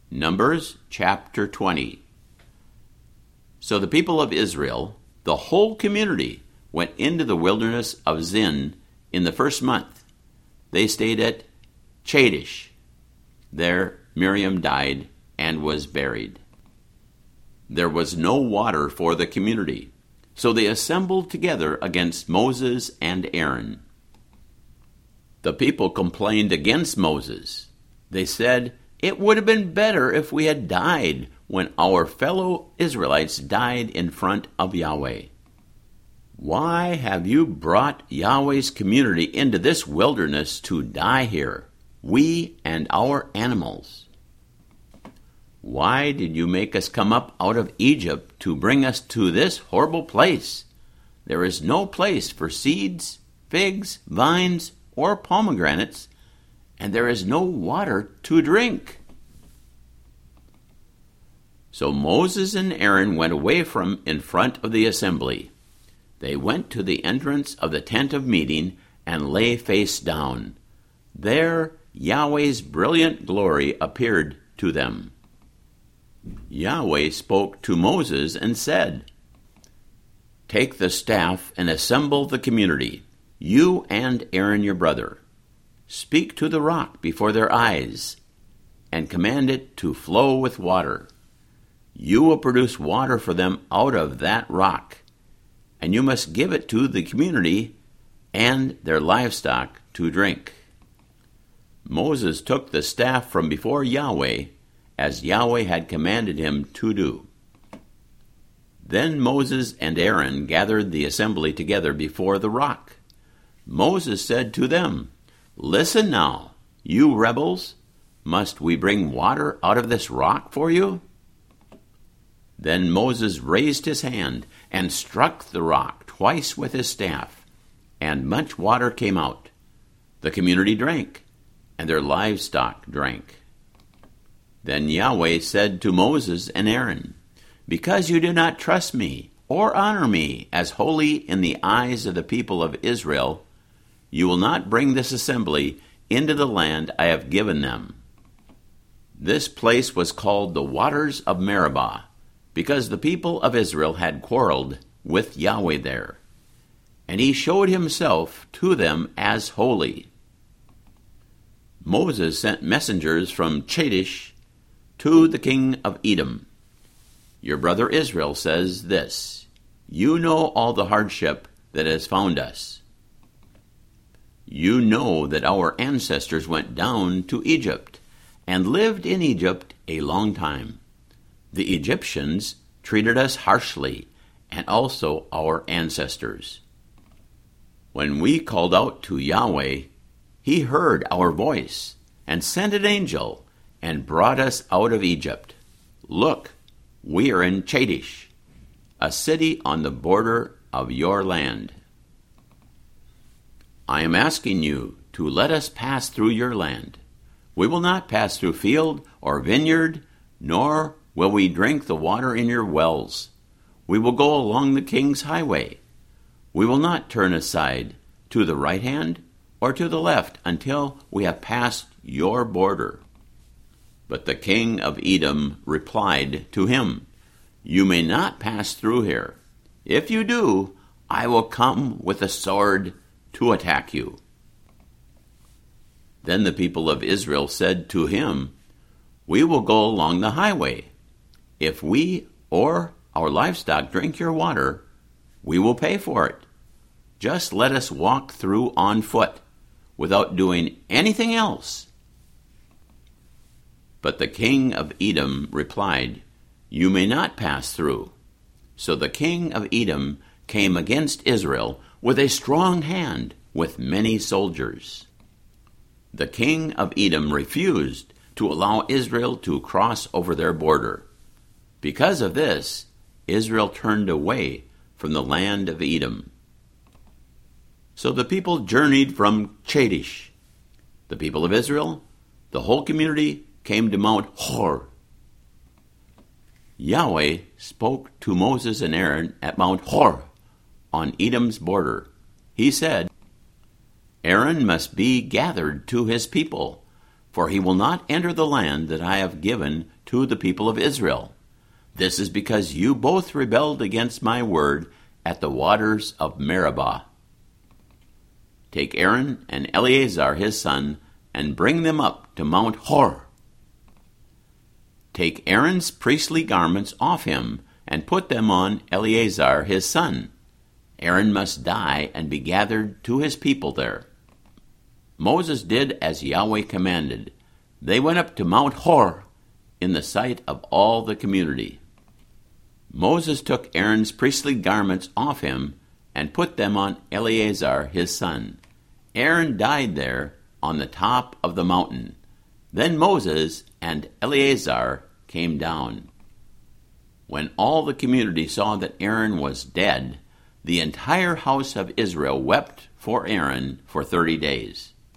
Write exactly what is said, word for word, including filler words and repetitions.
Numbers chapter twenty. So the people of Israel, the whole community, went into the wilderness of Zin in the first month. They stayed at Kadesh. There Miriam died and was buried. There was no water for the community, so they assembled together against Moses and Aaron. The people complained against Moses. They said, "It would have been better if we had died when our fellow Israelites died in front of Yahweh. Why have you brought Yahweh's community into this wilderness to die here, we and our animals? Why did you make us come up out of Egypt to bring us to this horrible place? There is no place for seeds, figs, vines, or pomegranates, and there is no water to drink." So Moses and Aaron went away from in front of the assembly. They went to the entrance of the tent of meeting and lay face down. There Yahweh's brilliant glory appeared to them. Yahweh spoke to Moses and said, "Take the staff and assemble the community, you and Aaron your brother. Speak to the rock before their eyes, and command it to flow with water. You will produce water for them out of that rock, and you must give it to the community and their livestock to drink." Moses took the staff from before Yahweh, as Yahweh had commanded him to do. Then Moses and Aaron gathered the assembly together before the rock. Moses said to them, "Listen now, you rebels, must we bring water out of this rock for you?" Then Moses raised his hand and struck the rock twice with his staff, and much water came out. The community drank, and their livestock drank. Then Yahweh said to Moses and Aaron, "Because you do not trust me or honor me as holy in the eyes of the people of Israel, you will not bring this assembly into the land I have given them." This place was called the Waters of Meribah, because the people of Israel had quarreled with Yahweh there, and he showed himself to them as holy. Moses sent messengers from Kadesh to the king of Edom. "Your brother Israel says this, you know all the hardship that has found us. You know that our ancestors went down to Egypt and lived in Egypt a long time. The Egyptians treated us harshly, and also our ancestors. When we called out to Yahweh, he heard our voice and sent an angel and brought us out of Egypt. Look, we are in Kadesh, a city on the border of your land. I am asking you to let us pass through your land. We will not pass through field or vineyard, nor will we drink the water in your wells. We will go along the king's highway. We will not turn aside to the right hand or to the left until we have passed your border." But the king of Edom replied to him, "You may not pass through here. If you do, I will come with a sword to attack you." Then the people of Israel said to him, "We will go along the highway. If we or our livestock drink your water, we will pay for it. Just let us walk through on foot, without doing anything else." But the king of Edom replied, "You may not pass through." So the king of Edom came against Israel with a strong hand, with many soldiers. The king of Edom refused to allow Israel to cross over their border. Because of this, Israel turned away from the land of Edom. So the people journeyed from Kadesh. The people of Israel, the whole community, came to Mount Hor. Yahweh spoke to Moses and Aaron at Mount Hor on Edom's border. He said, "Aaron must be gathered to his people, for he will not enter the land that I have given to the people of Israel. This is because you both rebelled against my word at the waters of Meribah. Take Aaron and Eleazar his son, and bring them up to Mount Hor. Take Aaron's priestly garments off him, and put them on Eleazar his son. Aaron must die and be gathered to his people there. Moses did as Yahweh commanded. They went up to Mount Hor in the sight of all the community. Moses took Aaron's priestly garments off him and put them on Eleazar his son. Aaron died there on the top of the mountain. Then Moses and Eleazar came down. When all the community saw that Aaron was dead, the entire house of Israel wept for Aaron for thirty days.